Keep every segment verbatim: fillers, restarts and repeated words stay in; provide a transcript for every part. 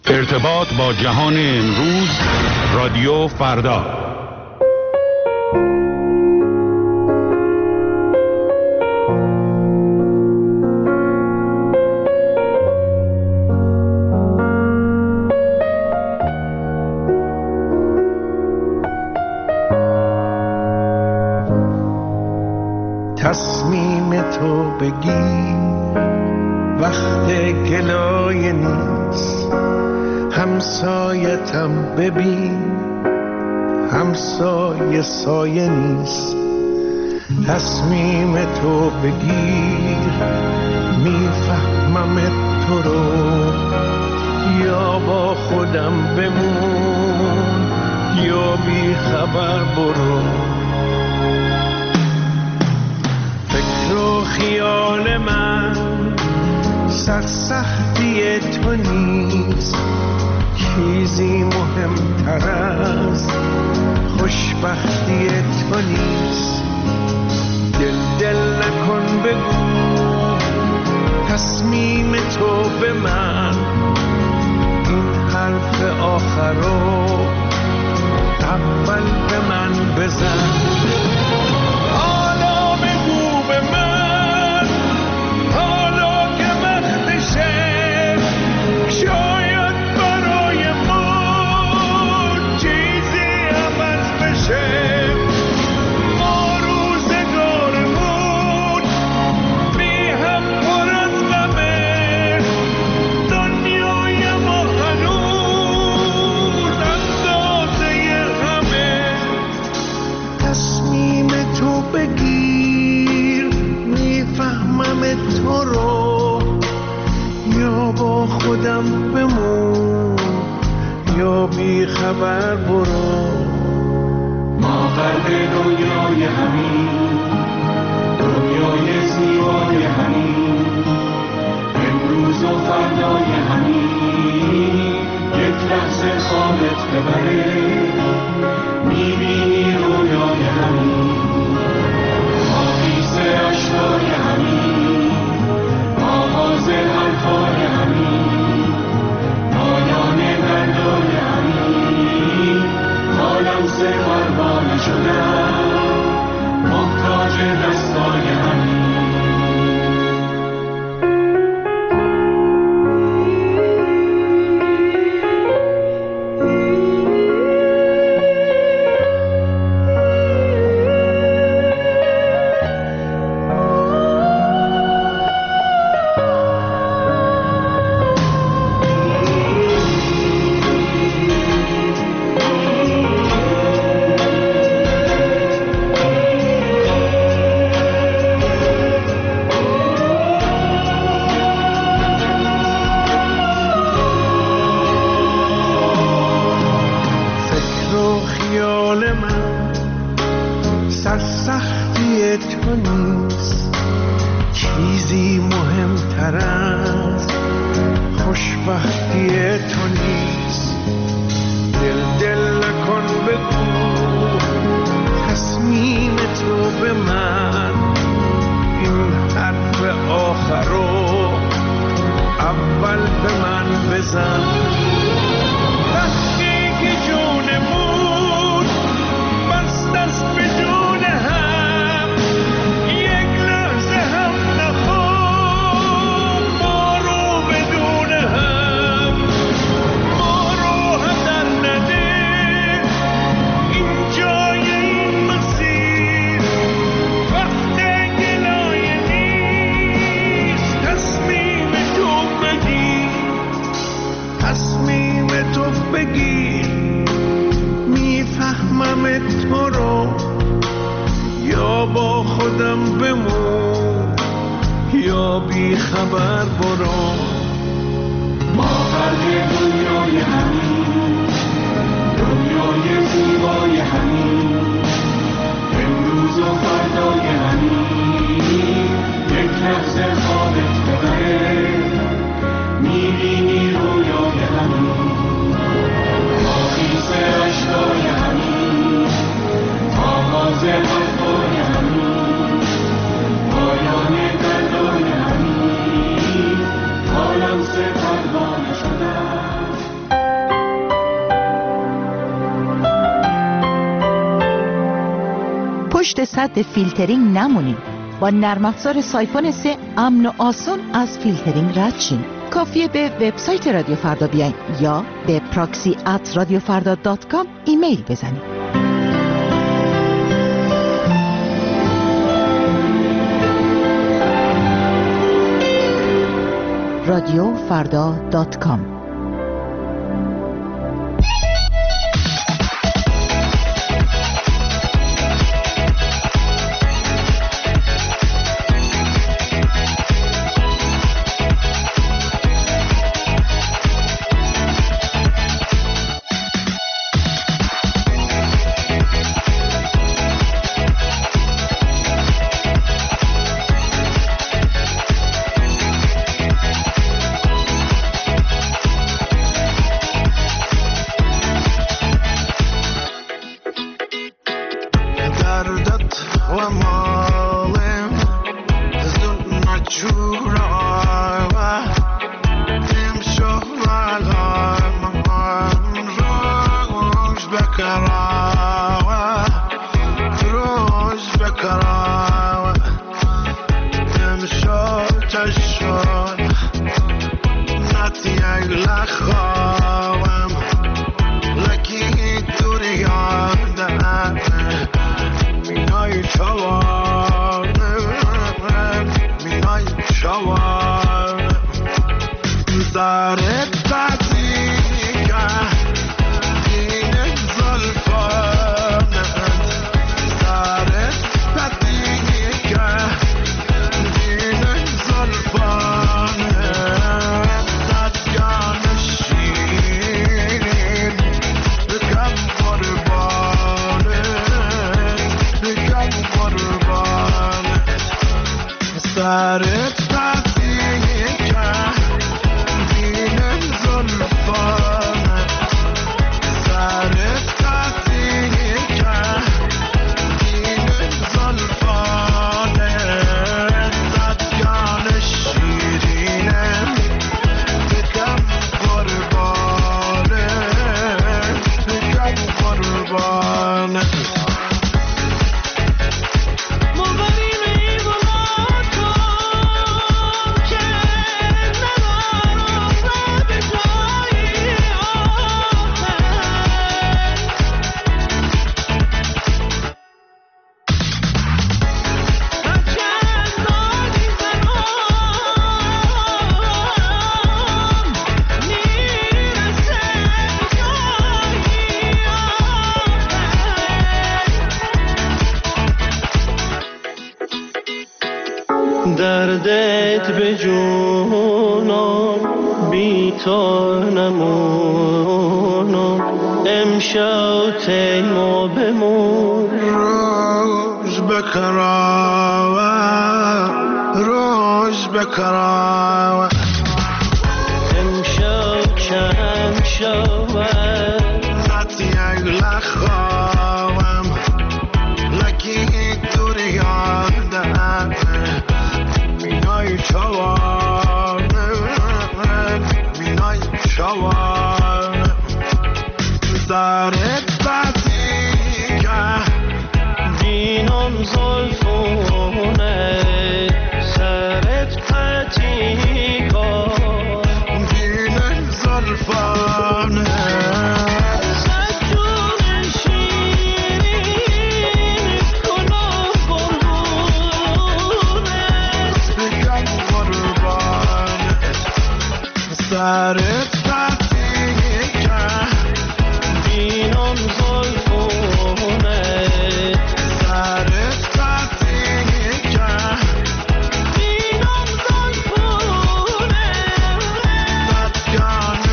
ارتباط با جهان امروز، رادیو فردا. تصمیم تو بگی وقت گلایه نیست، همسایتم ببین همسایه سایه نیست. تصمیم تو بگیر میفهمم تو رو، یا با خودم بمون یا بی خبر برو. فکر و خیال من سرسختی تو نیست، چیزی مهمتر از خوشبختی تو نیست. دل دل نکن بگو تصمیم تو به من، این حرف آخر رو اول به من بزن. حالا بگو به من، حالا که وقتشه، شاید برای ما چیزی عوض بشه. ما روزگارمون بی هم پر از غمه، دنیای ما هنوز اندازه همه. تصمیم تو بگیر میفهمم تو رو، یا با خودم بمون یا بی خبر برو. ما قلب دنیای همین، دنیای زیبای همین، امروز و فردای همین. یک لحظه خوابت ببره، میبینی رویای همین. ما قیس اشکای همین، آغاز حرفای همین، پایان دردای همین. حالم سه پروانه شدم، محتاج دستای همین. سرسختی تو نیست، چیزی مهمتر از خوشبختی تو نیست. دل دل نکن بگو تصمیم تو به من، این حرف آخر رو اول به من بزن. وقتی که جونمون بست است به جون هم، یک لحظه هم نخواب ما رو بدون هم. ما رو هم در نده این جای این مسیر، وقت گلایه نیست. تصمیم تو بگیر، تصمیم تو بگیر میفهمم تو رو، یا با خودم بمون یا بی خبر برو. ما قلب دنیای همین، دنیای زیبای همین، امروز و فردای همین. یک لحظه خوابت ببره، میبینی رویای همین. ما قیس اشکای همین، آغاز حرفای همین، پایان دردای همین. پشت سد فیلترینگ نمونید. با نرم افزار سایفون سه امن و آسون از فیلترینگ رد شین. کافیه به وبسایت رادیو فردا بیاین یا به پراکسی ات رادیو فردا دات کام ایمیل بزنید. رادیو فردا دات کام. دردت به جونم بی تو نمونم امشب تیما بمون روز بکراوه روز بکراوه امشب کم شوه نتی اگل خواهم لکی دوری یادم مینای چوانه مینای چوانه دارت بدی که بینم زلفونه سرت پتی کن بینم زلفانه سرت پتی که بینم زلفونه سرت پتی که بینم زلفونه ددگان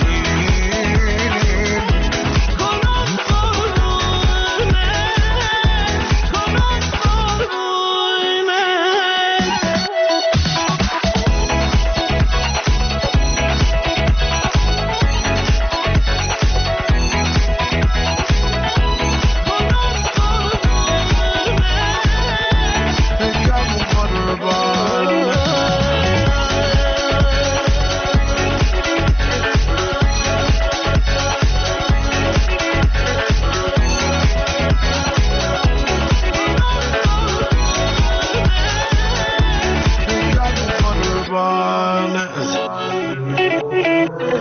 شیرین کنم قربونه کنم قربونه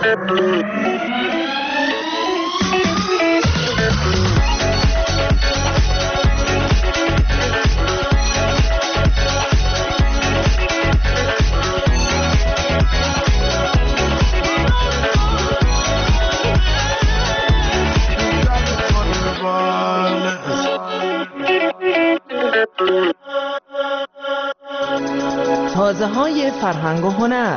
تازه های فرهنگ و هنر.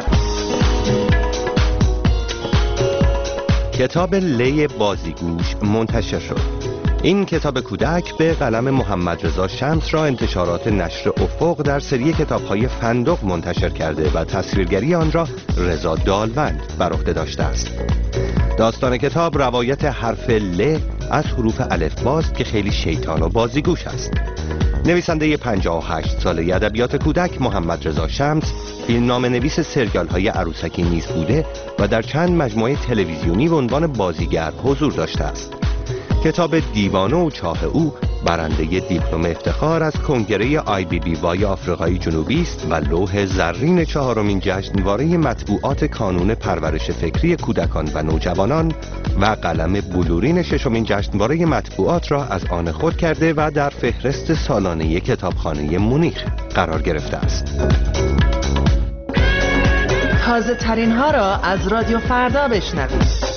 کتاب لی بازیگوش منتشر شد. این کتاب کودک به قلم محمد رضا شمس را انتشارات نشر افق در سری کتاب‌های فندق منتشر کرده و تصویرگری آن را رضا دالوند بر عهده داشته است. داستان کتاب روایت حرف ل از حروف الفباست که خیلی شیطان و بازیگوش است. نویسنده پنجاه و هشت ساله ادبیات کودک محمد رضا شمس فیلمنامه نویس سریال های عروسکی نیز بوده و در چند مجموعه تلویزیونی به عنوان بازیگر حضور داشته است. کتاب دیوانه و چاه او برنده دیپلم افتخار از کنگره آی بی بی وای آفریقای جنوبی است و لوح زرین چهارمین جشنواره مطبوعات کانون پرورش فکری کودکان و نوجوانان و قلم بلورین ششمین جشنواره مطبوعات را از آن خود کرده و در فهرست سالانه کتابخانه مونیخ قرار گرفته است. تازه ترین ها را از رادیو فردا بشنوید.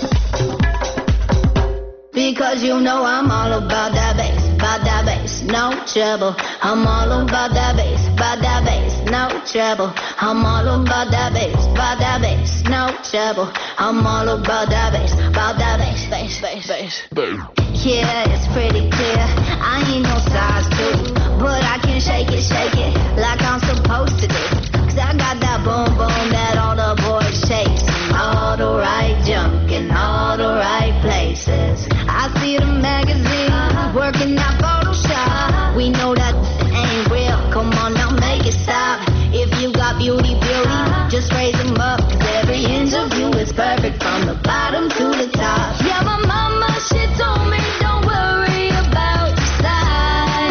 Because you know I'm all about that bass, about that bass, no trouble. I'm all about that bass, about that bass, no trouble. I'm all about that bass, about that bass, no trouble. I'm all about that bass, about that bass, bass, bass, bass. Yeah, it's pretty clear. I ain't no size two, but I can shake it, shake it like I'm supposed to do. Cause I got that boom boom that all the boys chase. All the right junk in all the right places. I see the magazine working that Photoshop. We know that ain't real. Come on now, make it stop. If you got beauty, beauty, just raise them up. Cause every inch of you is perfect from the bottom to the top. Yeah, my mama, she told me don't worry about your size.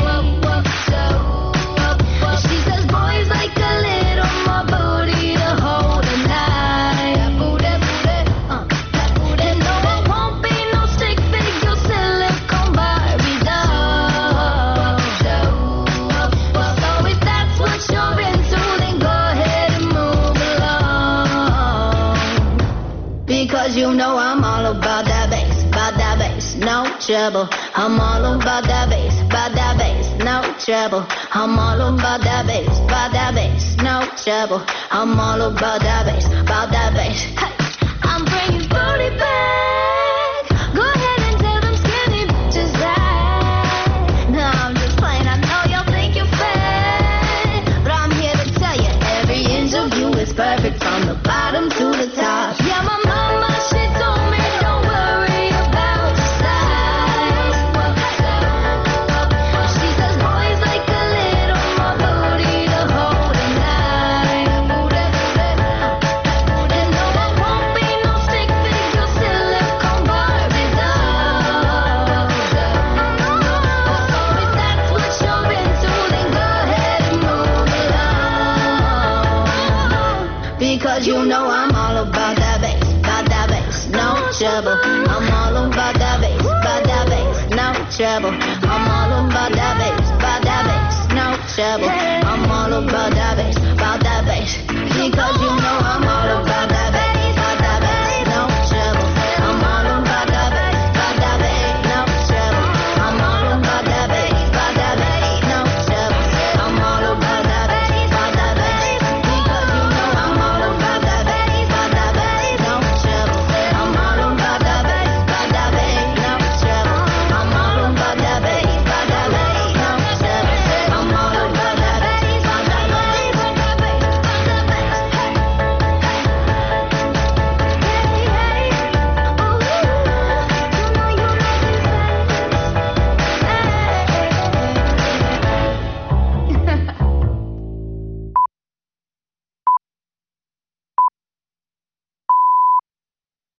She says boys like a little more booty to hold a knife. Booty, booty, uh, that booty. And no, it won't be no stick figure silicone Barbie doll. So if that's what you're into, then go ahead and move along. Because you know I'm all about that bass, about that bass, no trouble. I'm all about that bass, about that bass, no trouble. I'm all about that bass, about that bass, no trouble. I'm all about that bass, about that bass. Hey, I'm bringing booty back. Go ahead and tell them skinny bitches that. No, I'm just playing. I know y'all think you're fat, but I'm here to tell you every inch of you is perfect from the bottom to the top. Yeah, my mama, she told me don't worry about your size. She says boys like a little more booty to hold a knife. And no, it won't be no stick figure silicone Barbie doll. So if that's what you're into, then go ahead and move along. Because you know I'm all about that bass, about that bass, no trouble. I'm